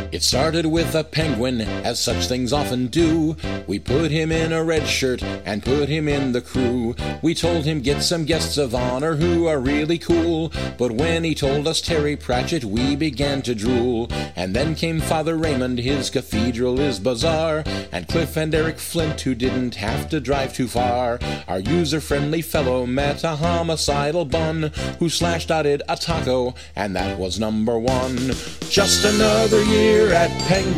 It started with a penguin, as such things often do. We put him in a red shirt and put him in the crew. We told him get some guests of honor who are really cool. But when he told us Terry Pratchett, we began to drool. And then came Father Raymond, his cathedral is bizarre. And Cliff and Eric Flint, who didn't have to drive too far. Our user-friendly fellow met a homicidal bun who slashed-dotted a taco, and that was number one. Just another year at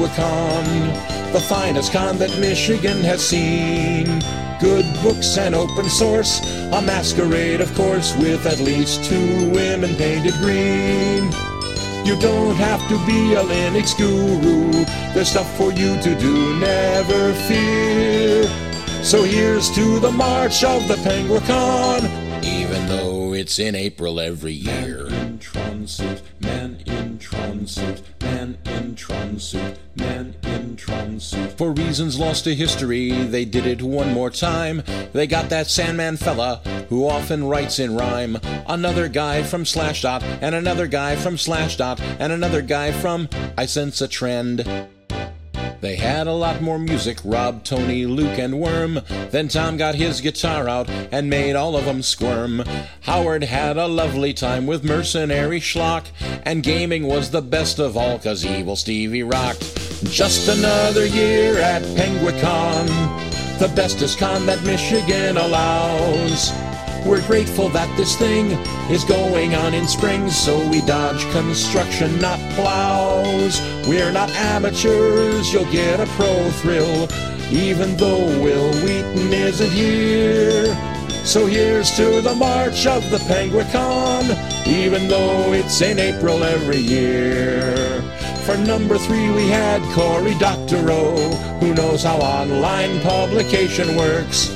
Penguicon, the finest con that Michigan has seen. Good books and open source, a masquerade of course, with at least 2 women painted green. You don't have to be a Linux guru, there's stuff for you to do, never fear. So here's to the march of the Penguicon, even though it's in April every year. Man in Tron suit, man in Tron suit, man in Tron suit, man in Tron suit. For reasons lost to history, they did it one more time. They got that Sandman fella who often writes in rhyme. Another guy from Slashdot, and another guy from Slashdot, and another guy from I Sense a Trend. They had a lot more music, Rob, Tony, Luke, and Worm. Then Tom got his guitar out and made all of them squirm. Howard had a lovely time with Mercenary Schlock, and gaming was the best of all, 'cause Evil Stevie rocked. Just another year at Penguicon, the bestest con that Michigan allows. We're grateful that this thing is going on in spring, so we dodge construction, not plows. We're not amateurs, you'll get a pro thrill, even though Will Wheaton isn't here. So here's to the march of the Penguicon, even though it's in April every year. For number 3 we had Cory Doctorow, who knows how online publication works.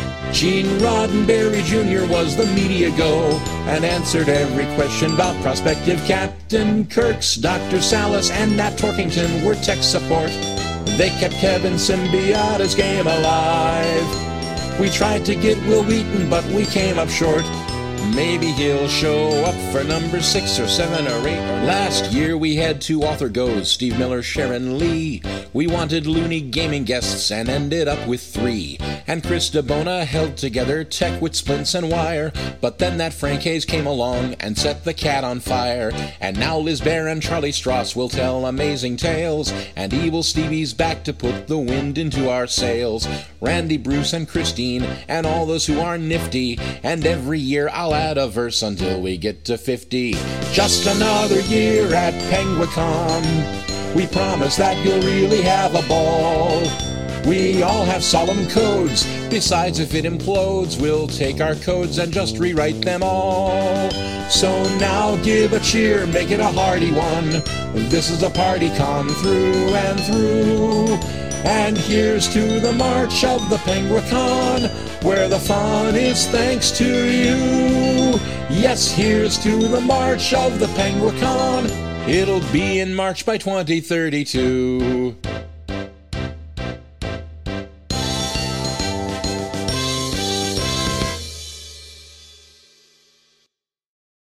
Gene Roddenberry Jr. was the media go and answered every question about prospective Captain Kirk's. Dr. Salas and Nat Torkington were tech support. They kept Kevin Symbiota's game alive. We tried to get Will Wheaton, but we came up short. Maybe he'll show up for number 6 or 7 or 8. Last year we had 2 author goes, Steve Miller, Sharon Lee. We wanted loony gaming guests and ended up with 3. And Chris DeBona held together tech with splints and wire. But then that Frank Hayes came along and set the cat on fire. And now Liz Bear and Charlie Strauss will tell amazing tales. And Evil Stevie's back to put the wind into our sails. Randy, Bruce, and Christine, and all those who are nifty. And every year I'll add a verse until we get to 50. Just another year at Penguicon, we promise that you'll really have a ball. We all have solemn codes, besides if it implodes, we'll take our codes and just rewrite them all. So now give a cheer, make it a hearty one. This is a party con through and through. And here's to the march of the Penguicon, where the fun is thanks to you. Yes, here's to the march of the Penguicon. It'll be in March by 2032.